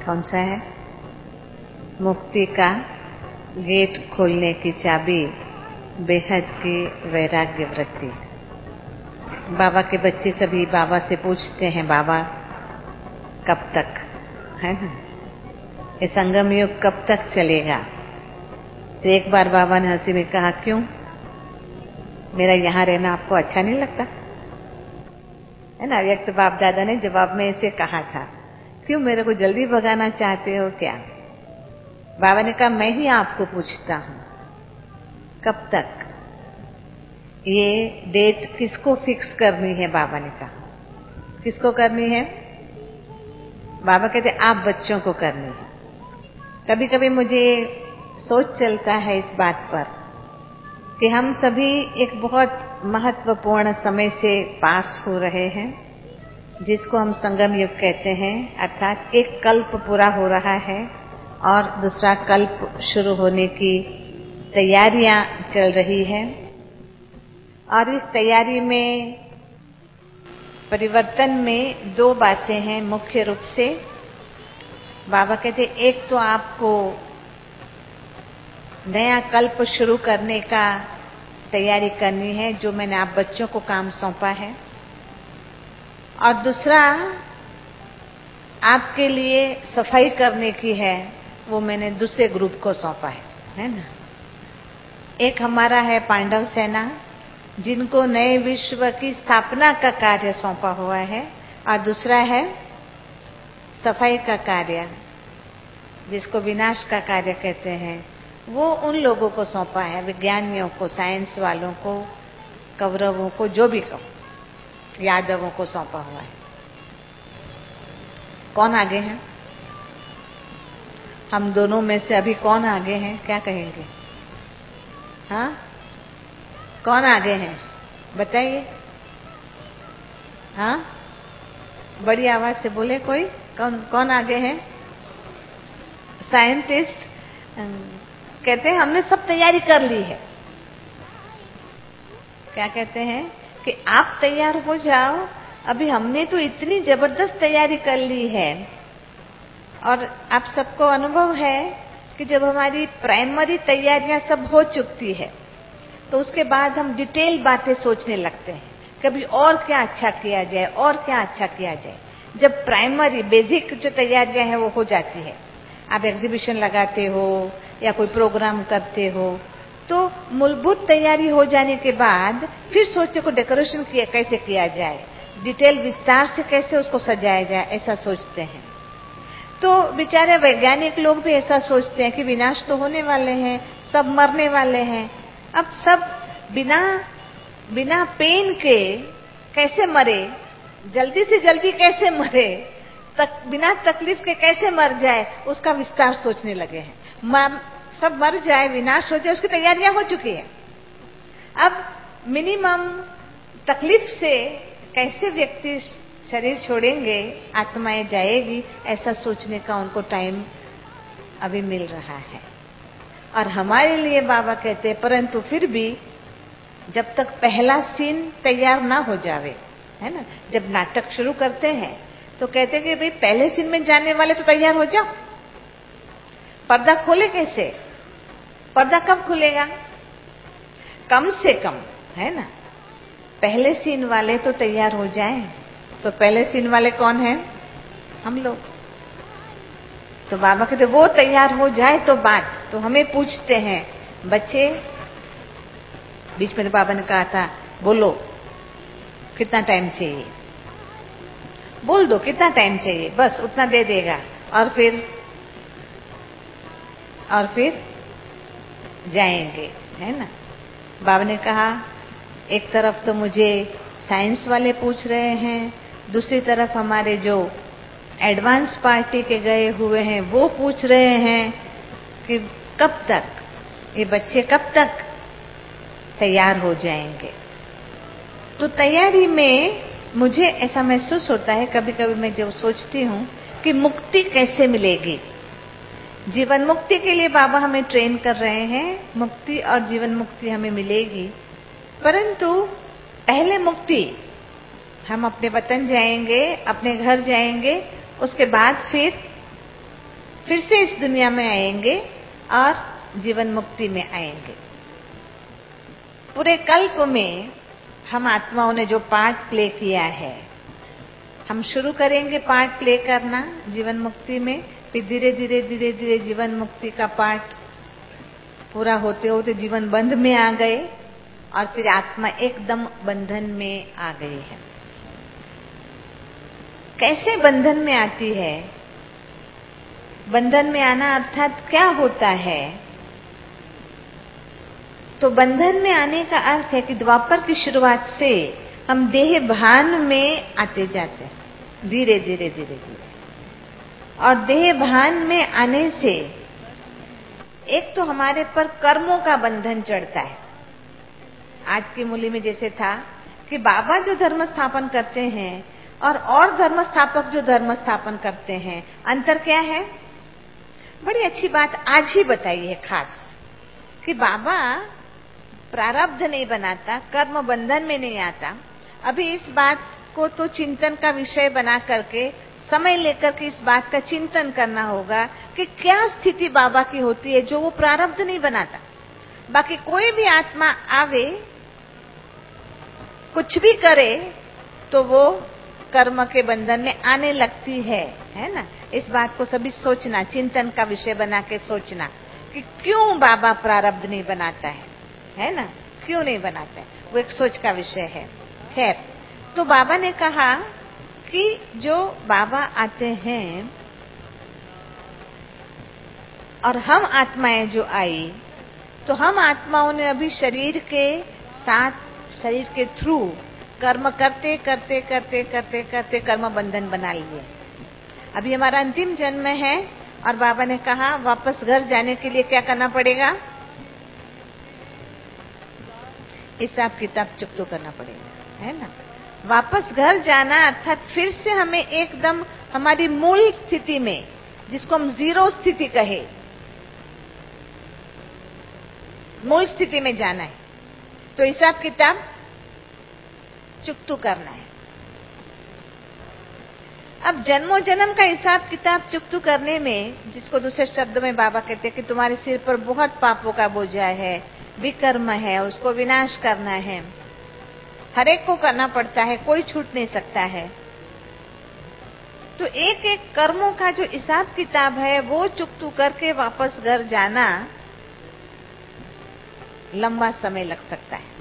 कौन सा है? मुक्ति का गेट खोलने की चाबी, बेहद की वैराग्य वृत्ति। बाबा के बच्चे सभी बाबा से पूछते हैं, बाबा कब तक, है ना, ये संगम युग कब तक चलेगा? तो एक बार बाबा ने हंसी में कहा, क्यों, मेरा यहाँ रहना आपको अच्छा नहीं लगता? है ना, व्यक्त बाप दादा ने जवाब में इसे कहा था, क्यों मेरे को जल्दी भगाना चाहते हो क्या? बाबा ने कहा, मैं ही आपको पूछता हूं, कब तक? ये डेट किसको फिक्स करनी है? बाबा ने कहा, किसको करनी है? बाबा कहते आप बच्चों को करनी है। कभी कभी मुझे सोच चलता है इस बात पर कि हम सभी एक बहुत महत्वपूर्ण समय से पास हो रहे हैं, जिसको हम संगम युग कहते हैं। अर्थात एक कल्प पूरा हो रहा है और दूसरा कल्प शुरू होने की तैयारियां चल रही है। और इस तैयारी में, परिवर्तन में दो बातें हैं मुख्य रूप से। बाबा कहते एक तो आपको नया कल्प शुरू करने का तैयारी करनी है, जो मैंने आप बच्चों को काम सौंपा है। और दूसरा आपके लिए सफाई करने की है, वो मैंने दूसरे ग्रुप को सौंपा है ना। एक हमारा है पांडव सेना, जिनको नए विश्व की स्थापना का कार्य सौंपा हुआ है, और दूसरा है सफाई का कार्य, जिसको विनाश का कार्य कहते हैं। वो उन लोगों को सौंपा है, विज्ञानियों को, साइंस वालों को, कौरवों को, जो भी कहो, यादवों को सौंपा हुआ है। कौन आगे है? हम दोनों में से अभी कौन आगे हैं? क्या कहेंगे? हाँ, कौन आगे हैं बताइए? हाँ, बड़ी आवाज से बोले कोई, कौन आगे है? साइंटिस्ट कहते हैं हमने सब तैयारी कर ली है। क्या कहते हैं कि आप तैयार हो जाओ, अभी हमने तो इतनी जबरदस्त तैयारी कर ली है। और आप सबको अनुभव है कि जब हमारी प्राइमरी तैयारियां सब हो चुकी है, तो उसके बाद हम डिटेल बातें सोचने लगते हैं, कभी और क्या अच्छा किया जाए, और क्या अच्छा किया जाए। जब प्राइमरी बेसिक जो तैयारियां हैं वो हो जाती है, आप एग्जीबिशन लगाते हो या कोई प्रोग्राम करते हो, तो मूलभूत तैयारी हो जाने के बाद फिर सोचते को डेकोरेशन किया कैसे किया जाए, डिटेल विस्तार से कैसे उसको सजाया जाए, ऐसा सोचते हैं। तो बेचारे वैज्ञानिक लोग भी ऐसा सोचते हैं कि विनाश तो होने वाले हैं, सब मरने वाले हैं। अब सब बिना पेन के कैसे मरे, जल्दी से जल्दी कैसे मरे, बिना तकलीफ के कैसे मर जाए, उसका विस्तार सोचने लगे हैं। सब मर जाए, विनाश हो जाए, उसकी तैयारियां हो चुकी है। अब मिनिमम तकलीफ से कैसे व्यक्ति शरीर छोड़ेंगे, आत्माएं जाएगी, ऐसा सोचने का उनको टाइम अभी मिल रहा है। और हमारे लिए बाबा कहते हैं, परंतु फिर भी जब तक पहला सीन तैयार ना हो जावे, है ना, जब नाटक शुरू करते हैं तो कहते हैं कि भाई पहले सीन में जाने वाले तो तैयार हो जाओ। पर्दा खोले कैसे? पर्दा कब खुलेगा? कम से कम, है ना, पहले सीन वाले तो तैयार हो जाएं। तो पहले सीन वाले कौन है? हम लोग। तो बाबा कहते वो तैयार हो जाए तो बात। तो हमें पूछते हैं बच्चे, बीच में तो बाबा ने कहा था बोलो कितना टाइम चाहिए, बोल दो कितना टाइम चाहिए, बस उतना दे देगा। और फिर जाएंगे, है ना। बाबा ने कहा एक तरफ तो मुझे साइंस वाले पूछ रहे हैं, दूसरी तरफ हमारे जो एडवांस पार्टी के गए हुए हैं वो पूछ रहे हैं कि कब तक, ये बच्चे कब तक तैयार हो जाएंगे। तो तैयारी में मुझे ऐसा महसूस होता है, कभी कभी मैं जब सोचती हूँ कि मुक्ति कैसे मिलेगी। जीवन मुक्ति के लिए बाबा हमें ट्रेन कर रहे हैं, मुक्ति और जीवन मुक्ति हमें मिलेगी। परंतु पहले मुक्ति, हम अपने वतन जाएंगे, अपने घर जाएंगे, उसके बाद फिर फिर से इस दुनिया में आएंगे और जीवन मुक्ति में आएंगे। पूरे कल्प में हम आत्माओं ने जो पार्ट प्ले किया है, हम शुरू करेंगे पार्ट प्ले करना जीवन मुक्ति में, फिर धीरे धीरे धीरे धीरे जीवन मुक्ति का पार्ट पूरा होते होते जीवन बंध में आ गए और फिर आत्मा एकदम बंधन में आ गई है। कैसे बंधन में आती है? बंधन में आना अर्थात क्या होता है? तो बंधन में आने का अर्थ है कि द्वापर की शुरुआत से हम देह भान में आते जाते हैं धीरे धीरे धीरे धीरे, और देह भान में आने से एक तो हमारे पर कर्मों का बंधन चढ़ता है। आज की मूली में जैसे था कि बाबा जो धर्म स्थापन करते हैं और धर्म स्थापक जो धर्म स्थापन करते हैं, अंतर क्या है? बड़ी अच्छी बात आज ही बताई है खास, कि बाबा प्रारब्ध नहीं बनाता, कर्म बंधन में नहीं आता। अभी इस बात को तो चिंतन का विषय बना करके समय लेकर के इस बात का चिंतन करना होगा कि क्या स्थिति बाबा की होती है जो वो प्रारब्ध नहीं बनाता। बाकी कोई भी आत्मा आवे, कुछ भी करे, तो वो कर्म के बंधन में आने लगती है ना। इस बात को सभी सोचना, चिंतन का विषय बना के सोचना कि क्यों बाबा प्रारब्ध नहीं बनाता है ना, क्यों नहीं बनाता है, वो एक सोच का विषय है। खैर, तो बाबा ने कहा कि जो बाबा आते हैं और हम आत्माएं जो आई, तो हम आत्माओं ने अभी शरीर के साथ, शरीर के थ्रू कर्म करते करते करते करते करते कर्म बंधन बना लिए। अभी हमारा अंतिम जन्म है और बाबा ने कहा वापस घर जाने के लिए क्या करना पड़ेगा? हिसाब किताब चुकतो करना पड़ेगा, है ना। वापस घर जाना अर्थात फिर से हमें एकदम हमारी मूल स्थिति में, जिसको हम जीरो स्थिति कहे, मूल स्थिति में जाना है। तो हिसाब किताब चुकतू करना है। अब जन्मों जन्म का हिसाब किताब चुकतू करने में, जिसको दूसरे शब्द में बाबा कहते हैं कि तुम्हारे सिर पर बहुत पापों का बोझा है, विकर्म है, उसको विनाश करना है, हर एक को करना पड़ता है, कोई छूट नहीं सकता है। तो एक एक कर्मों का जो हिसाब किताब है वो चुकतू करके वापस घर जाना लंबा समय लग सकता है।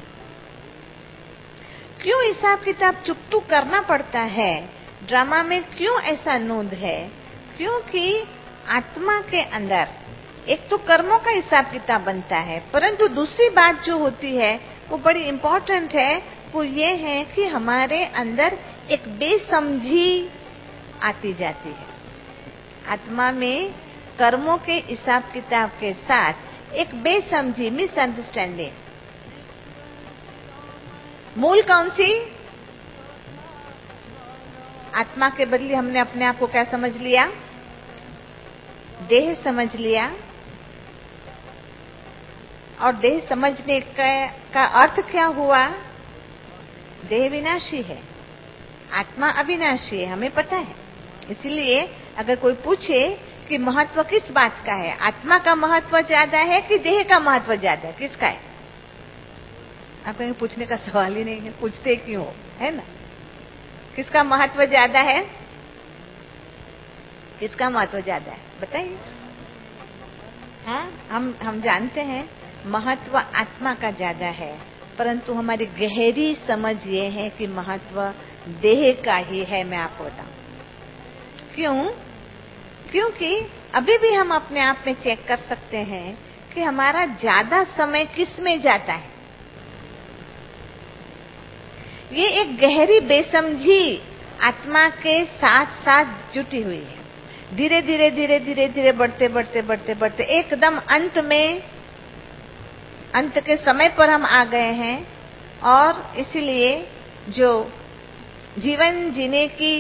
क्यों हिसाब किताब चुकतू करना पड़ता है? ड्रामा में क्यों ऐसा नोंद है? क्योंकि आत्मा के अंदर एक तो कर्मों का हिसाब किताब बनता है, परंतु दूसरी बात जो होती है वो बड़ी इंपॉर्टेंट है, वो ये है कि हमारे अंदर एक बेसमझी आती जाती है। आत्मा में कर्मों के हिसाब किताब के साथ एक बेसमझी, मिसअंडरस्टैंडिंग। मूल कौन सी? आत्मा के बदले हमने अपने आप को क्या समझ लिया? देह समझ लिया। और देह समझने का अर्थ क्या हुआ? देह विनाशी है, आत्मा अविनाशी है, हमें पता है। इसलिए अगर कोई पूछे कि महत्व किस बात का है, आत्मा का महत्व ज्यादा है कि देह का महत्व ज्यादा है, किसका है? आप कहेंगे पूछने का सवाल ही नहीं है, पूछते क्यों, है ना। किसका महत्व ज्यादा है? किसका महत्व ज्यादा है बताइए। हाँ, हम जानते हैं महत्व आत्मा का ज्यादा है, परंतु हमारी गहरी समझ ये है कि महत्व देह का ही है। मैं आपको बताऊं क्यों? क्योंकि अभी भी हम अपने आप में चेक कर सकते हैं कि हमारा ज्यादा समय किस में जाता है। ये एक गहरी बेसमझी आत्मा के साथ साथ जुटी हुई है। धीरे धीरे धीरे धीरे धीरे बढ़ते बढ़ते बढ़ते बढ़ते एकदम अंत में, अंत के समय पर हम आ गए हैं। और इसलिए जो जीवन जीने की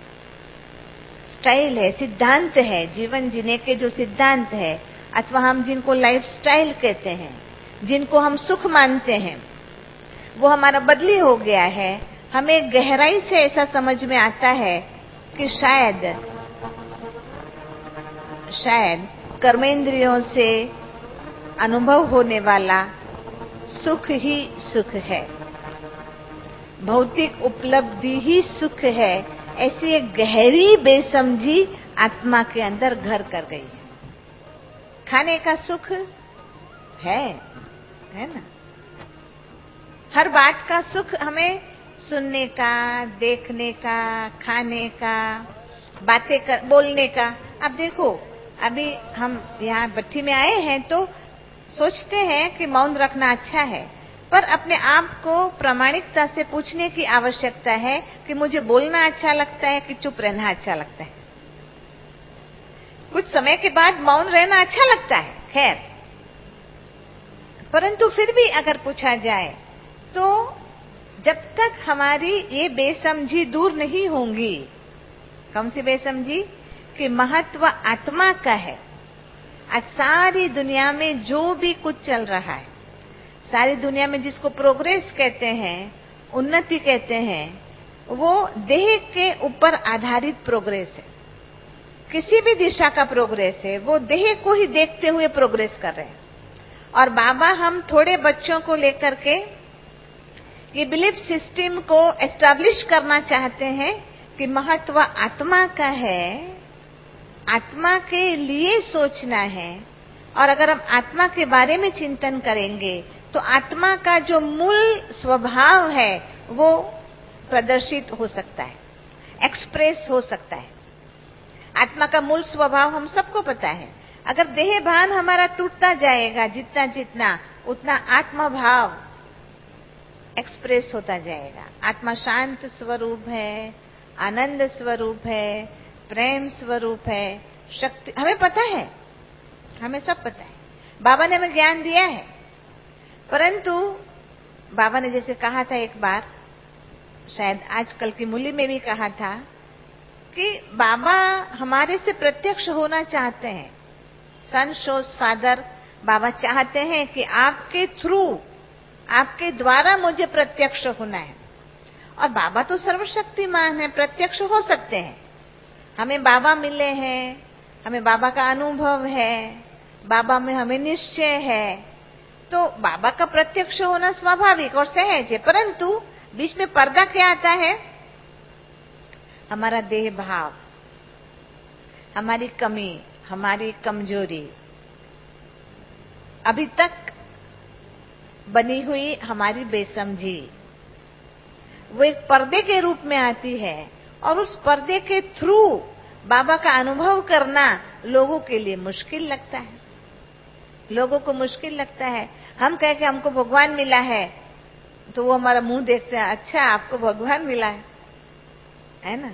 स्टाइल है, सिद्धांत है, जीवन जीने के जो सिद्धांत है, अथवा हम जिनको लाइफ स्टाइल कहते हैं, जिनको हम सुख मानते हैं, वो हमारा बदली हो गया है। हमें गहराई से ऐसा समझ में आता है कि शायद शायद कर्मेंद्रियों से अनुभव होने वाला सुख ही सुख है, भौतिक उपलब्धि ही सुख है, ऐसी एक गहरी बेसमझी आत्मा के अंदर घर कर गई है। खाने का सुख है ना, हर बात का सुख हमें सुनने का, देखने का, खाने का, बोलने का। अब देखो, अभी हम यहाँ भट्ठी में आए हैं तो सोचते हैं कि मौन रखना अच्छा है, पर अपने आप को प्रामाणिकता से पूछने की आवश्यकता है कि मुझे बोलना अच्छा लगता है कि चुप रहना अच्छा लगता है। कुछ समय के बाद मौन रहना अच्छा लगता है, खैर, परंतु फिर भी अगर पूछा जाए तो जब तक हमारी ये बेसमझी दूर नहीं होंगी, कौन सी बेसमझी, कि महत्व आत्मा का है। आज सारी दुनिया में जो भी कुछ चल रहा है, सारी दुनिया में जिसको प्रोग्रेस कहते हैं, उन्नति कहते हैं, वो देह के ऊपर आधारित प्रोग्रेस है। किसी भी दिशा का प्रोग्रेस है, वो देह को ही देखते हुए प्रोग्रेस कर रहे हैं। और बाबा हम थोड़े बच्चों को लेकर के ये बिलीफ सिस्टम को एस्टैब्लिश करना चाहते हैं कि महत्व आत्मा का है, आत्मा के लिए सोचना है। और अगर हम आत्मा के बारे में चिंतन करेंगे तो आत्मा का जो मूल स्वभाव है वो प्रदर्शित हो सकता है, एक्सप्रेस हो सकता है। आत्मा का मूल स्वभाव हम सबको पता है। अगर देह भान हमारा टूटता जाएगा जितना जितना, उतना आत्मा भाव एक्सप्रेस होता जाएगा। आत्मा शांत स्वरूप है, आनंद स्वरूप है, प्रेम स्वरूप है, शक्ति, हमें पता है, हमें सब पता है। बाबा ने हमें ज्ञान दिया है, परंतु बाबा ने जैसे कहा था एक बार, शायद आजकल की मूल्य में भी कहा था, कि बाबा हमारे से प्रत्यक्ष होना चाहते हैं। सन शोज फादर, बाबा चाहते हैं कि आपके थ्रू, आपके द्वारा मुझे प्रत्यक्ष होना है। और बाबा तो सर्वशक्तिमान है, प्रत्यक्ष हो सकते हैं। हमें बाबा मिले हैं, हमें बाबा का अनुभव है, बाबा में हमें निश्चय है, तो बाबा का प्रत्यक्ष होना स्वाभाविक और सहज है। परंतु बीच में पर्दा क्या आता है? हमारा देह भाव, हमारी कमी, हमारी कमजोरी, अभी तक बनी हुई हमारी बेसमझी, वो एक पर्दे के रूप में आती है। और उस पर्दे के थ्रू बाबा का अनुभव करना लोगों के लिए मुश्किल लगता है, लोगों को मुश्किल लगता है। हम कह के हमको भगवान मिला है तो वो हमारा मुंह देखते हैं, अच्छा आपको भगवान मिला है ना।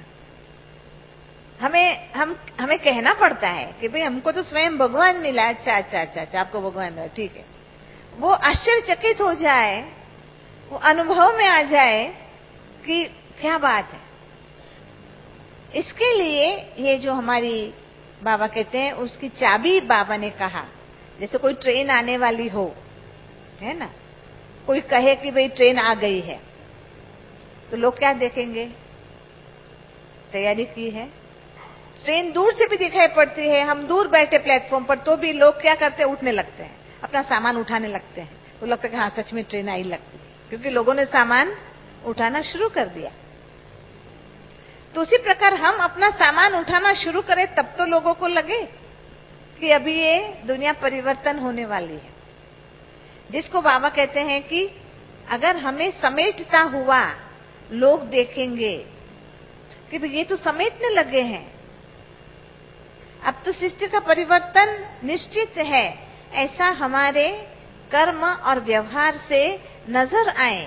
हमें कहना पड़ता है कि भाई हमको तो स्वयं भगवान मिला, अच्छा अच्छा अच्छा अच्छा आपको भगवान मिला, ठीक है। वो आश्चर्यचकित हो जाए, वो अनुभव में आ जाए कि क्या बात है। इसके लिए ये जो हमारी बाबा कहते हैं, उसकी चाबी बाबा ने कहा, जैसे कोई ट्रेन आने वाली हो, है ना, कोई कहे कि भाई ट्रेन आ गई है, तो लोग क्या देखेंगे? तैयारी की है। ट्रेन दूर से भी दिखाई पड़ती है, हम दूर बैठे प्लेटफॉर्म पर, तो भी लोग क्या करते हैं? उठने लगते हैं, अपना सामान उठाने लगते हैं। तो लगता है कि हाँ सच में ट्रेन आई लगती है, क्योंकि लोगों ने सामान उठाना शुरू कर दिया। तो उसी प्रकार हम अपना सामान उठाना शुरू करें तब तो लोगों को लगे कि अभी ये दुनिया परिवर्तन होने वाली है। जिसको बाबा कहते हैं कि अगर हमें समेटता हुआ लोग देखेंगे कि भाई ये तो समेटने लगे हैं, अब तो सृष्टि का परिवर्तन निश्चित है, ऐसा हमारे कर्म और व्यवहार से नजर आए।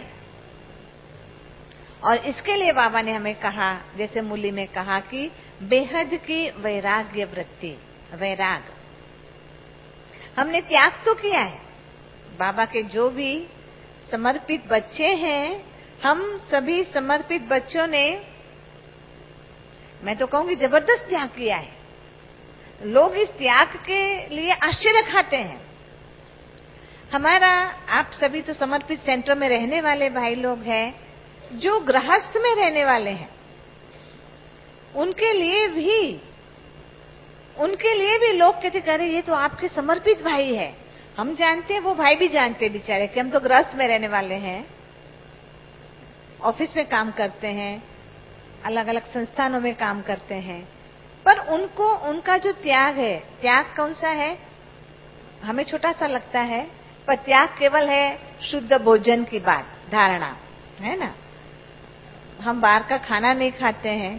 और इसके लिए बाबा ने हमें कहा, जैसे मूली में कहा कि बेहद की वैराग्य वृत्ति, वैराग। हमने त्याग तो किया है। बाबा के जो भी समर्पित बच्चे हैं, हम सभी समर्पित बच्चों ने, मैं तो कहूंगी जबरदस्त त्याग किया है। लोग इस त्याग के लिए आश्चर्य खाते हैं। हमारा, आप सभी तो समर्पित सेंटर में रहने वाले भाई लोग हैं, जो गृहस्थ में रहने वाले हैं, उनके लिए भी उनके लिए भी लोग कहते अरे ये तो आपके समर्पित भाई है। हम जानते हैं, वो भाई भी जानते हैं बेचारे कि हम तो गृहस्थ में रहने वाले हैं, ऑफिस में काम करते हैं, अलग अलग संस्थानों में काम करते हैं, पर उनको उनका जो त्याग है, त्याग कौन सा है हमें छोटा सा लगता है, पर त्याग केवल है शुद्ध भोजन की बात, धारणा है ना। हम बाहर का खाना नहीं खाते हैं,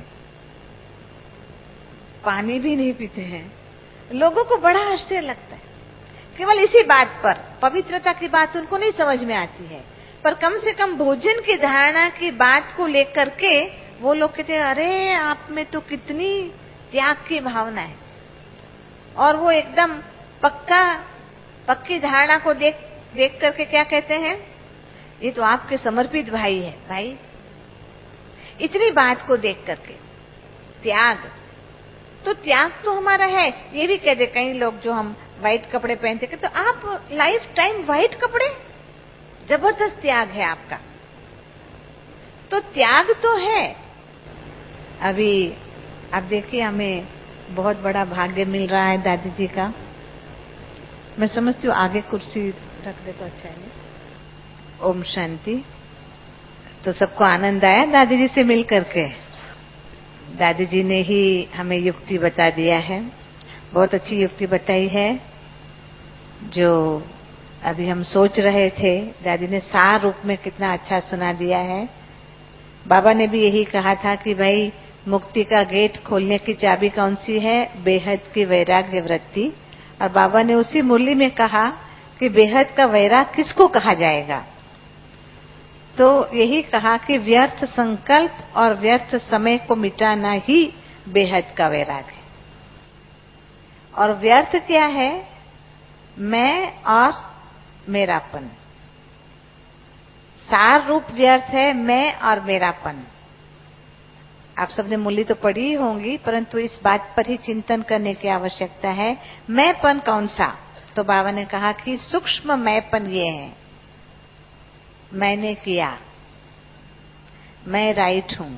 पानी भी नहीं पीते हैं। लोगों को बड़ा आश्चर्य लगता है केवल इसी बात पर, पवित्रता की बात उनको नहीं समझ में आती है, पर कम से कम भोजन की धारणा की बात को लेकर के वो लोग कहते हैं अरे आप में तो कितनी त्याग की भावना है। और वो एकदम पक्की धारणा को देख करके क्या कहते हैं, ये तो आपके समर्पित भाई है। भाई इतनी बात को देख करके त्याग, तो त्याग तो हमारा है। ये भी कहते कई लोग जो हम व्हाइट कपड़े पहनते तो आप लाइफ टाइम व्हाइट कपड़े, जबरदस्त त्याग है आपका। तो त्याग तो है। अभी आप देखिए हमें बहुत बड़ा भाग्य मिल रहा है दादी जी का। मैं समझती हूँ आगे कुर्सी रख दे तो अच्छा है। ओम शांति। तो सबको आनंद आया दादी जी से मिल करके। दादी जी ने ही हमें युक्ति बता दिया है, बहुत अच्छी युक्ति बताई है। जो अभी हम सोच रहे थे, दादी ने सार रूप में कितना अच्छा सुना दिया है। बाबा ने भी यही कहा था कि भाई मुक्ति का गेट खोलने की चाबी कौन सी है, बेहद की वैराग्य वृत्ति। और बाबा ने उसी मुरली में कहा कि बेहद का वैराग किसको कहा जाएगा, तो यही कहा कि व्यर्थ संकल्प और व्यर्थ समय को मिटाना ही बेहद का वैराग है। और व्यर्थ क्या है, मैं और मेरापन। सार रूप व्यर्थ है मैं और मेरापन। आप सबने मूल्य तो पढ़ी ही होंगी, परंतु इस बात पर ही चिंतन करने की आवश्यकता है। मैंपन कौन सा, तो बाबा ने कहा कि सूक्ष्म मैंपन ये है, मैंने किया, मैं राइट हूं,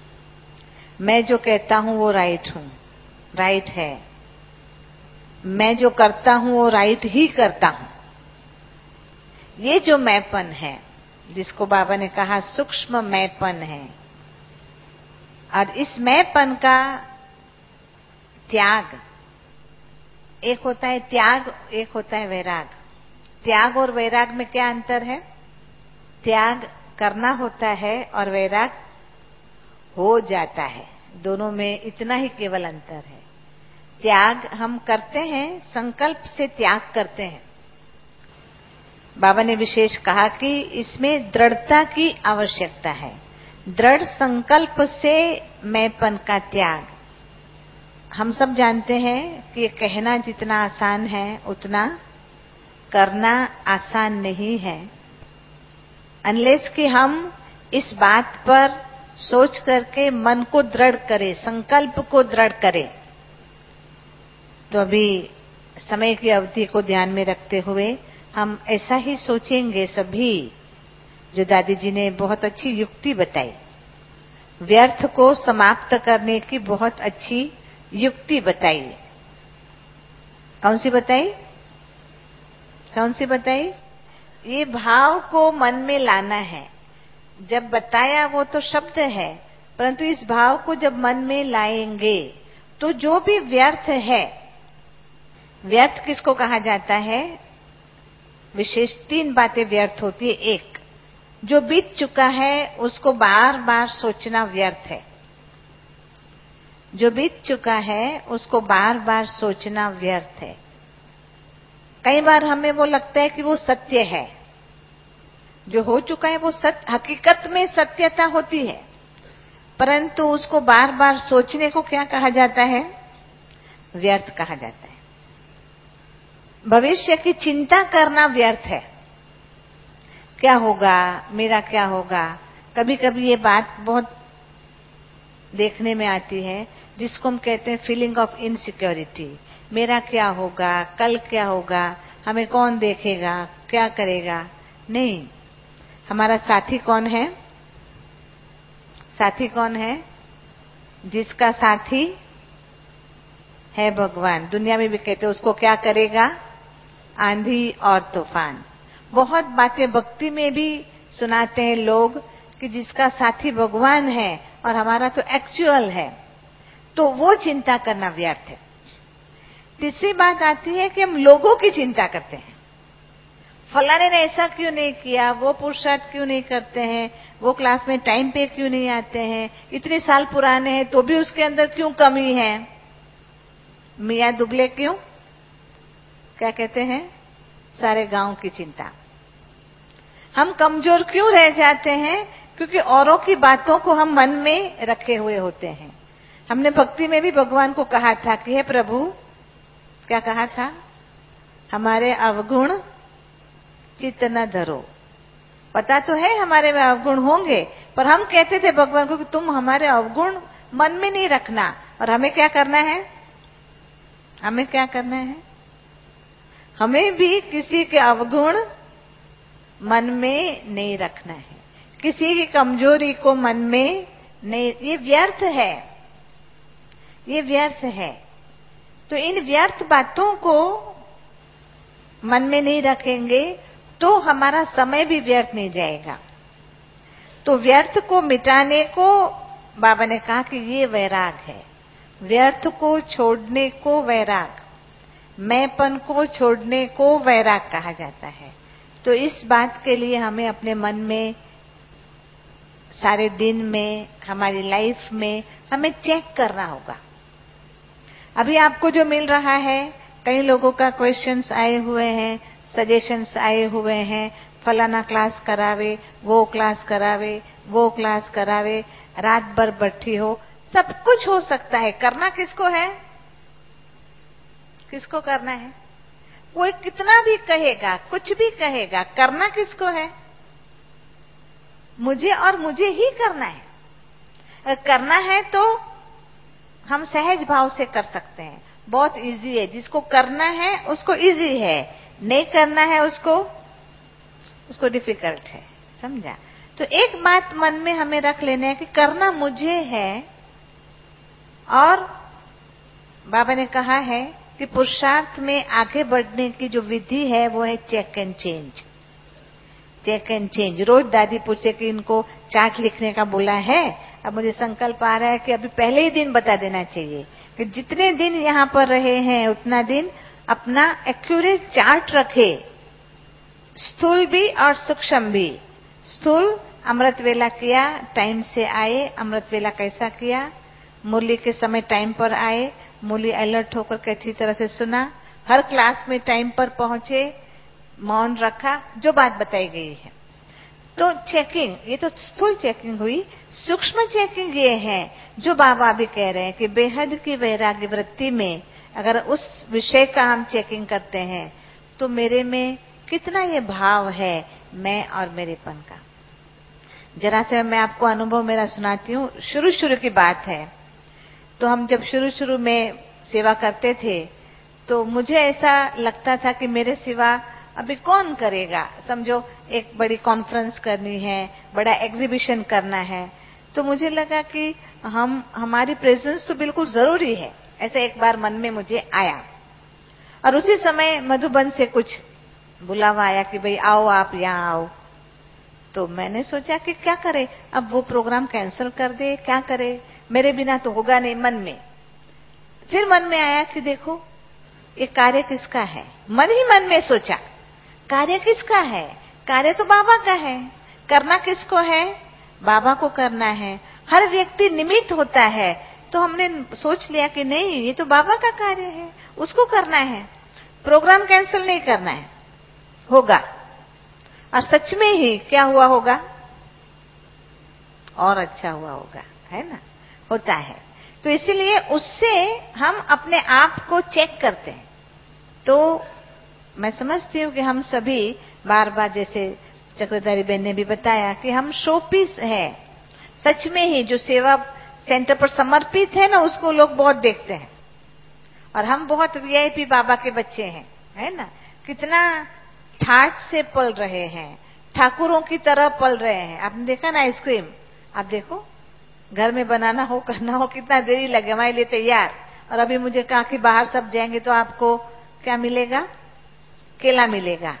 मैं जो कहता हूं वो राइट हूं, राइट है, मैं जो करता हूं वो राइट ही करता हूं। ये जो मैंपन है, जिसको बाबा ने कहा सूक्ष्म मैंपन है। और इस मैंपन का त्याग, एक होता है त्याग, एक होता है वैराग। त्याग और वैराग में क्या अंतर है? त्याग करना होता है और वैराग हो जाता है, दोनों में इतना ही केवल अंतर है। त्याग हम करते हैं, संकल्प से त्याग करते हैं। बाबा ने विशेष कहा कि इसमें दृढ़ता की आवश्यकता है, दृढ़ संकल्प से मैंपन का त्याग। हम सब जानते हैं कि कहना जितना आसान है उतना करना आसान नहीं है, अनलेस कि हम इस बात पर सोच करके मन को दृढ़ करें, संकल्प को दृढ़ करें। तो अभी समय की अवधि को ध्यान में रखते हुए हम ऐसा ही सोचेंगे सभी, जो दादी जी ने बहुत अच्छी युक्ति बताई, व्यर्थ को समाप्त करने की बहुत अच्छी युक्ति बताई। कौन सी बताई? कौन सी बताई? ये भाव को मन में लाना है। जब बताया वो तो शब्द है, परंतु इस भाव को जब मन में लाएंगे तो जो भी व्यर्थ है, व्यर्थ किसको कहा जाता है? विशेष 3 बातें व्यर्थ होती है। एक, जो बीत चुका है उसको बार बार सोचना व्यर्थ है। जो बीत चुका है उसको बार बार सोचना व्यर्थ है। कई बार हमें वो लगता है कि वो सत्य है, जो हो चुका है वो हकीकत में सत्यता होती है, परंतु उसको बार बार सोचने को क्या कहा जाता है? व्यर्थ कहा जाता है। भविष्य की चिंता करना व्यर्थ है। क्या होगा, मेरा क्या होगा? कभी कभी ये बात बहुत देखने में आती है, जिसको हम कहते हैं फीलिंग ऑफ इनसिक्योरिटी। मेरा क्या होगा, कल क्या होगा, हमें कौन देखेगा, क्या करेगा? नहीं, हमारा साथी कौन है? साथी कौन है? जिसका साथी है भगवान, दुनिया में भी कहते हैं उसको क्या करेगा, आंधी और तूफान। बहुत बातें भक्ति में भी सुनाते हैं लोग कि जिसका साथी भगवान है और हमारा तो एक्चुअल है, तो वो चिंता करना व्यर्थ है। तीसरी बात आती है कि हम लोगों की चिंता करते हैं, फलाने ने ऐसा क्यों नहीं किया, वो पुरुषार्थ क्यों नहीं करते हैं, वो क्लास में टाइम पे क्यों नहीं आते हैं, इतने साल पुराने हैं तो भी उसके अंदर क्यों कमी है, मियाँ दुबले क्यों, क्या कहते हैं, सारे गांव की चिंता। हम कमजोर क्यों रह जाते हैं, क्योंकि औरों की बातों को हम मन में रखे हुए होते हैं। हमने भक्ति में भी भगवान को कहा था कि हे प्रभु, क्या कहा था, हमारे अवगुण चित्त न धरो। पता तो है हमारे में अवगुण होंगे, पर हम कहते थे भगवान को कि तुम हमारे अवगुण मन में नहीं रखना। और हमें क्या करना है, हमें क्या करना है, हमें भी किसी के अवगुण मन में नहीं रखना है, किसी की कमजोरी को मन में नहीं, ये व्यर्थ है, ये व्यर्थ है। तो इन व्यर्थ बातों को मन में नहीं रखेंगे तो हमारा समय भी व्यर्थ नहीं जाएगा। तो व्यर्थ को मिटाने को बाबा ने कहा कि ये वैराग है, व्यर्थ को छोड़ने को वैराग, मैंपन को छोड़ने को वैराग कहा जाता है। तो इस बात के लिए हमें अपने मन में, सारे दिन में, हमारी लाइफ में हमें चेक करना होगा। अभी आपको जो मिल रहा है, कई लोगों का क्वेश्चंस आए हुए हैं, सजेशंस आए हुए हैं, फलाना क्लास करावे, वो क्लास करावे, वो क्लास करावे, रात भर बैठी हो, सब कुछ हो सकता है। करना किसको है, किसको करना है, कोई कितना भी कहेगा, कुछ भी कहेगा, करना किसको है, मुझे और मुझे ही करना है। अगर करना है तो हम सहज भाव से कर सकते हैं, बहुत इजी है। जिसको करना है उसको इजी है, नहीं करना है उसको डिफिकल्ट है, समझा। तो एक बात मन में हमें रख लेना है कि करना मुझे है। और बाबा ने कहा है कि पुरुषार्थ में आगे बढ़ने की जो विधि है वो है check and change, check and change. रोज दादी पूछे कि इनको चार्ट लिखने का बोला है, अब मुझे संकल्प आ रहा है कि अभी पहले ही दिन बता देना चाहिए कि जितने दिन यहाँ पर रहे हैं उतना दिन अपना एक्यूरेट चार्ट रखे, स्थूल भी और सूक्ष्म भी। स्थूल अमृत वेला किया, टाइम से आए, अमृत वेला कैसा किया, मुरली के समय टाइम पर आए, मुरली अलर्ट होकर कैसी तरह से सुना, हर क्लास में टाइम पर पहुंचे, मौन रखा, जो बात बताई गई है। तो चेकिंग, ये तो स्थूल चेकिंग हुई। सूक्ष्म चेकिंग ये है जो बाबा भी कह रहे हैं कि बेहद की वैराग्य वृत्ति में अगर उस विषय का हम चेकिंग करते हैं तो मेरे में कितना ये भाव है मैं और मेरेपन का। जरा से मैं आपको अनुभव मेरा सुनाती हूँ। शुरू की बात है, तो हम जब शुरू में सेवा करते थे तो मुझे ऐसा लगता था कि मेरे सिवा अभी कौन करेगा। समझो एक बड़ी कॉन्फ्रेंस करनी है, बड़ा एग्जीबिशन करना है, तो मुझे लगा कि हमारी प्रेजेंस तो बिल्कुल जरूरी है, ऐसा एक बार मन में मुझे आया। और उसी समय मधुबन से कुछ बुलावा आया कि भाई आओ, आप यहाँ आओ। तो मैंने सोचा कि क्या करे, अब वो प्रोग्राम कैंसिल कर दे, क्या करे, मेरे बिना तो होगा नहीं मन में। फिर मन में आया कि देखो ये कार्य किसका है, मन ही मन में सोचा कार्य किसका है, कार्य तो बाबा का है, करना किसको है, बाबा को करना है। हर व्यक्ति निमित्त होता है, तो हमने सोच लिया कि नहीं ये तो बाबा का कार्य है, उसको करना है, प्रोग्राम कैंसिल नहीं करना है, होगा। और सच में ही क्या हुआ होगा, और अच्छा हुआ होगा, है ना, होता है। तो इसीलिए उससे हम अपने आप को चेक करते हैं। तो मैं समझती हूँ कि हम सभी बार बार, जैसे चक्रधारी बहन ने भी बताया कि हम शोपीस है। सच में ही जो सेवा सेंटर पर समर्पित है ना, उसको लोग बहुत देखते हैं। और हम बहुत वीआईपी बाबा के बच्चे हैं, है ना, कितना ठाठ से पल रहे हैं, ठाकुरों की तरह पल रहे हैं। आपने देखा ना आइसक्रीम, आप देखो घर में बनाना हो, करना हो, कितना देरी लगे हमारे लिए तैयार, और अभी मुझे कहा कि बाहर सब जाएंगे तो आपको क्या मिलेगा? केला मिलेगा।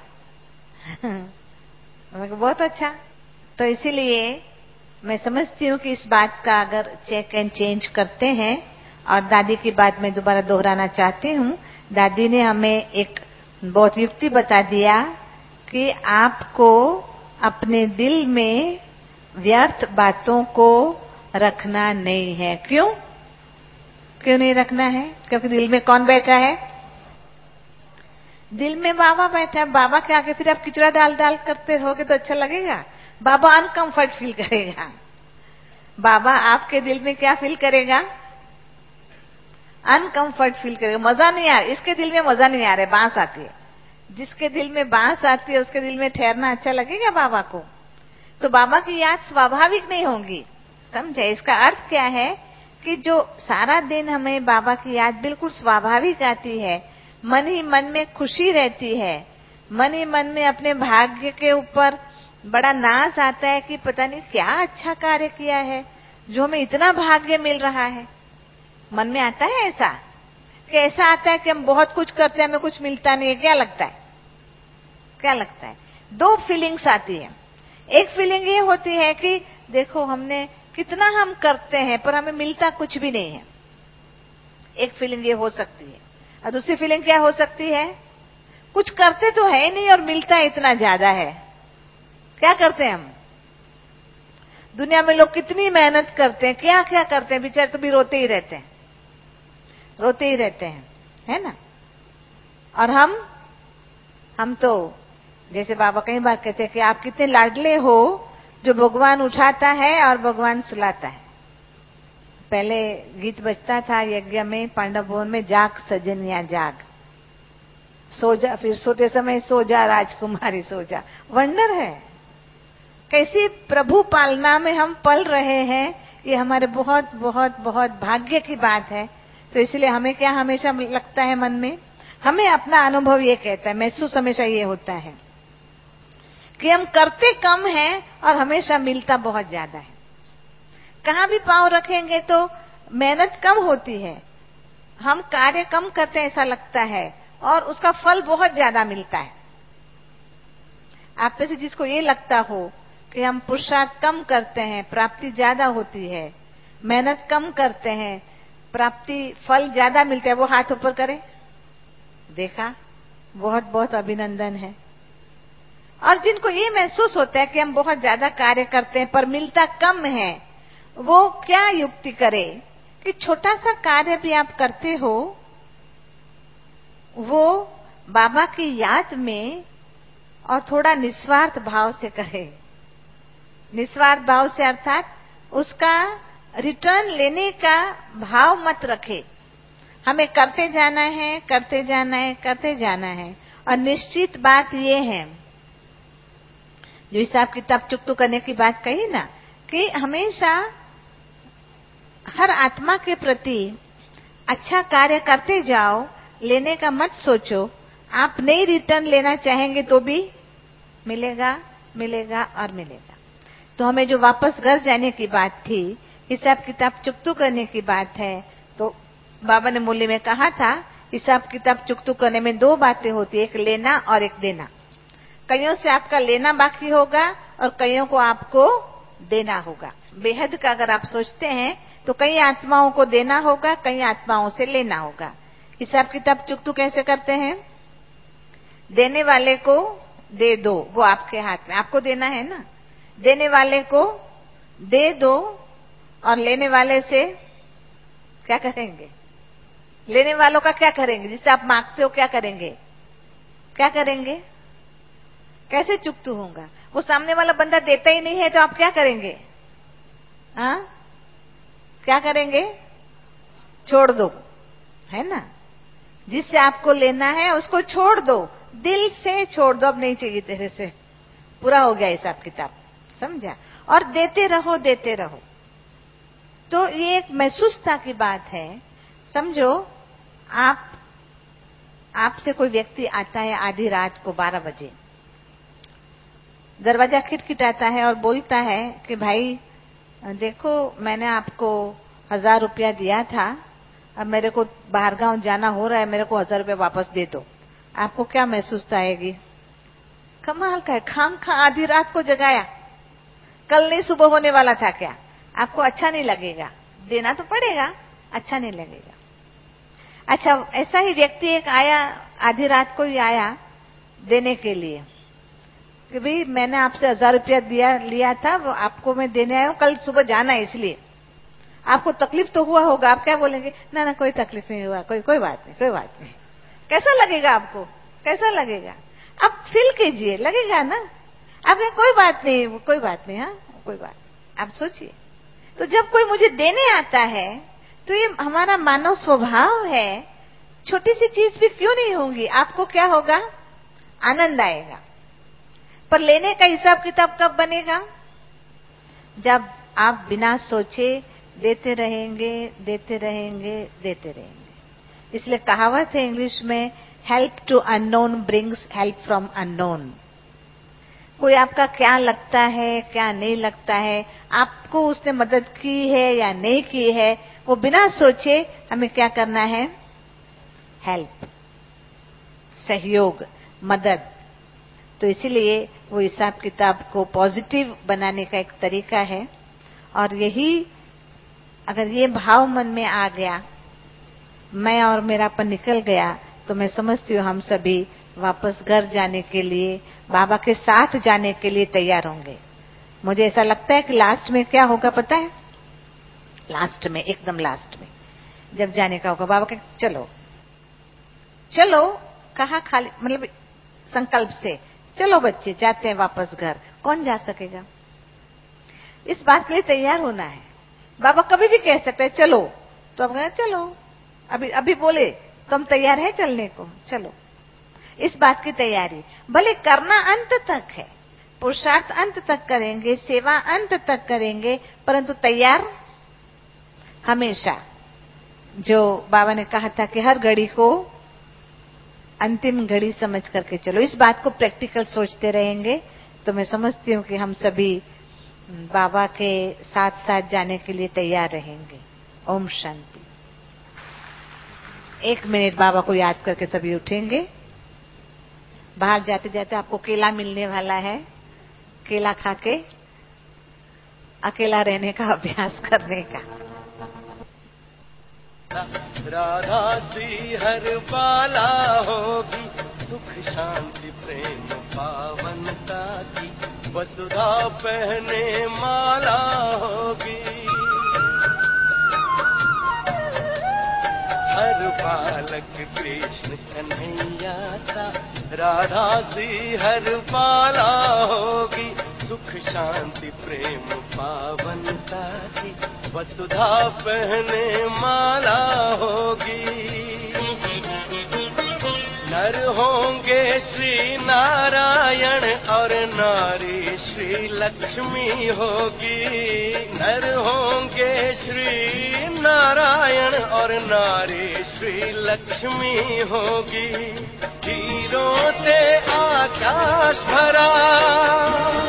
बहुत अच्छा। तो इसीलिए मैं समझती हूँ कि इस बात का अगर चेक एंड चेंज करते हैं, और दादी की बात मैं दोबारा दोहराना चाहती हूँ। दादी ने हमें एक बहुत युक्ति बता दिया कि आपको अपने दिल में व्यर्थ बातों को रखना नहीं है। क्यों नहीं रखना है? क्योंकि दिल में कौन बैठा है? दिल में बाबा बैठा है। बाबा के आगे फिर आप किचड़ा डाल डाल करते रहोगे तो अच्छा लगेगा? बाबा अनकंफर्ट फील करेगा। बाबा आपके दिल में क्या फील करेगा? अनकंफर्ट फील करेगा। मजा नहीं आ रहा, इसके दिल में मजा नहीं आ रहा है, बांस आती है। जिसके दिल में बांस आती है उसके दिल में ठहरना अच्छा लगेगा बाबा को? तो बाबा की याद स्वाभाविक नहीं होगी। समझे? इसका अर्थ क्या है कि जो सारा दिन हमें बाबा की याद बिल्कुल स्वाभाविक आती है, मन ही मन में खुशी रहती है, मन ही मन में अपने भाग्य के ऊपर बड़ा नाज आता है कि पता नहीं क्या अच्छा कार्य किया है जो हमें इतना भाग्य मिल रहा है। मन में आता है ऐसा कि ऐसा आता है कि हम बहुत कुछ करते हैं, हमें कुछ मिलता नहीं है? क्या लगता है? क्या लगता है? दो फीलिंग्स आती है। एक फीलिंग ये होती है कि देखो हमने कितना हम करते हैं पर हमें मिलता कुछ भी नहीं है। एक फीलिंग ये हो सकती है। और दूसरी फीलिंग क्या हो सकती है? कुछ करते तो है नहीं और मिलता इतना ज्यादा है। क्या करते हैं हम? दुनिया में लोग कितनी मेहनत करते हैं, क्या क्या करते हैं, बेचारे तो भी रोते ही रहते हैं, रोते ही रहते हैं, है ना? और हम तो जैसे बाबा कई बार कहते हैं कि आप कितने लाडले हो जो भगवान उठाता है और भगवान सुलाता है। पहले गीत बजता था यज्ञ में, पांडव भवन में, जाग सजनिया जाग, सो जा, फिर सोते समय सो जा राजकुमारी सो जा। वंडर है कैसी प्रभु पालना में हम पल रहे हैं। ये हमारे बहुत बहुत बहुत भाग्य की बात है। तो इसलिए हमें क्या हमेशा लगता है मन में, हमें अपना अनुभव ये कहता है, महसूस हमेशा ये होता है कि हम करते कम हैं और हमेशा मिलता बहुत ज्यादा है। कहां भी पांव रखेंगे तो मेहनत कम होती है, हम कार्य कम करते हैं ऐसा लगता है, और उसका फल बहुत ज्यादा मिलता है। आप में से जिसको ये लगता हो कि हम पुरुषार्थ कम करते हैं, प्राप्ति ज्यादा होती है, मेहनत कम करते हैं, प्राप्ति फल ज्यादा मिलता है, वो हाथ ऊपर करे। देखा? बहुत बहुत अभिनंदन है। और जिनको ये महसूस होता है कि हम बहुत ज्यादा कार्य करते हैं पर मिलता कम है, वो क्या युक्ति करे कि छोटा सा कार्य भी आप करते हो वो बाबा की याद में और थोड़ा निस्वार्थ भाव से करे। निस्वार्थ भाव से अर्थात उसका रिटर्न लेने का भाव मत रखे। हमें करते जाना है, करते जाना है, करते जाना है। और निश्चित बात ये है, जो हिसाब किताब चुकतू करने की बात कही ना, कि हमेशा हर आत्मा के प्रति अच्छा कार्य करते जाओ, लेने का मत सोचो। आप नहीं रिटर्न लेना चाहेंगे तो भी मिलेगा, मिलेगा और मिलेगा। तो हमें जो वापस घर जाने की बात थी, हिसाब किताब चुकतू करने की बात है, तो बाबा ने मुरली में कहा था हिसाब किताब चुकतू करने में दो बातें होती है, एक लेना और एक देना। कईयों से आपका लेना बाकी होगा और कईयों को आपको देना होगा। बेहद का अगर आप सोचते हैं तो कई आत्माओं को देना होगा, कई आत्माओं से लेना होगा। हिसाब किताब चुकतू कैसे करते हैं? देने वाले को दे दो, वो आपके हाथ में, आपको देना है ना। देने वाले को दे दो और लेने वाले से क्या करेंगे? लेने वालों का क्या करेंगे? जिससे आप मांगते हो क्या करेंगे? क्या करेंगे? कैसे चुकतू होगा? वो सामने वाला बंदा देता ही नहीं है तो आप क्या करेंगे? हाँ, क्या करेंगे? छोड़ दो, है ना। जिससे आपको लेना है उसको छोड़ दो, दिल से छोड़ दो, अब नहीं चाहिए तेरे से, पूरा हो गया हिसाब किताब, समझा। और देते रहो, देते रहो। तो ये एक महसूसता की बात है। समझो आपसे कोई व्यक्ति आता है आधी रात को 12 बजे, दरवाजा खटखटाता है और बोलता है कि भाई देखो मैंने आपको 1000 रुपया दिया था, अब मेरे को बाहर गांव जाना हो रहा है, मेरे को 1000 रुपये वापस दे दो, आपको क्या महसूस आएगी? कमाल का है, खाम खा आधी रात को जगाया, कल नहीं सुबह होने वाला था क्या? आपको अच्छा नहीं लगेगा? देना तो पड़ेगा, अच्छा नहीं लगेगा। अच्छा, ऐसा ही व्यक्ति एक आया, आधी रात को ही आया देने के लिए कि भाई मैंने आपसे 1000 रुपया लिया था, वो आपको मैं देने आया हूं, कल सुबह जाना है, इसलिए आपको तकलीफ तो हुआ होगा। आप क्या बोलेंगे? ना ना, कोई तकलीफ नहीं हुआ, कोई बात नहीं, कोई बात नहीं। कैसा लगेगा आपको? कैसा लगेगा? आप फील कीजिए, लगेगा ना? आप कहें कोई बात नहीं, कोई बात नहीं, हाँ कोई बात। आप सोचिए, तो जब कोई मुझे देने आता है तो ये हमारा मानव स्वभाव है। छोटी सी चीज भी क्यों नहीं होगी, आपको क्या होगा? आनंद आएगा। पर लेने का हिसाब किताब कब बनेगा? जब आप बिना सोचे देते रहेंगे, देते रहेंगे, देते रहेंगे। इसलिए कहावत है इंग्लिश में, help to unknown brings help from unknown. कोई आपका क्या लगता है, क्या नहीं लगता है, आपको उसने मदद की है या नहीं की है, वो बिना सोचे हमें क्या करना है? हेल्प, सहयोग, मदद। तो इसीलिए वो हिसाब किताब को पॉजिटिव बनाने का एक तरीका है। और यही, अगर ये भाव मन में आ गया, मैं और मेरापन निकल गया, तो मैं समझती हूँ हम सभी वापस घर जाने के लिए, बाबा के साथ जाने के लिए तैयार होंगे। मुझे ऐसा लगता है कि लास्ट में क्या होगा पता है? लास्ट में, एकदम लास्ट में जब जाने का होगा, बाबा के चलो चलो, कहा खाली मतलब संकल्प से, चलो बच्चे जाते हैं वापस घर। कौन जा सकेगा? इस बात के लिए तैयार होना है। बाबा कभी भी कह सकते हैं चलो, तो आप कहें चलो, अभी बोले तो हम तैयार हैं चलने को, चलो। इस बात की तैयारी भले करना अंत तक है, पुरुषार्थ अंत तक करेंगे, सेवा अंत तक करेंगे, परंतु तैयार हमेशा। जो बाबा ने कहा था कि हर घड़ी को अंतिम घड़ी समझ करके चलो, इस बात को प्रैक्टिकल सोचते रहेंगे, तो मैं समझती हूँ कि हम सभी बाबा के साथ साथ जाने के लिए तैयार रहेंगे। ओम शांति। 1 मिनट बाबा को याद करके सभी उठेंगे। बाहर जाते जाते आपको केला मिलने वाला है, केला खा के अकेला रहने का अभ्यास करने का। राधा सी हर बाला होगी, सुख शांति प्रेम पावनता की वसुधा पहने माला होगी। हर बालक कृष्ण कन्हैया सा, राधा सी हर बाला होगी, सुख शांति प्रेम पावनता की वसुधा पहने माला होगी। नर होंगे श्री नारायण और नारी श्री लक्ष्मी होगी। नर होंगे श्री नारायण और नारी श्री लक्ष्मी होगी। हीरों से आकाश भरा,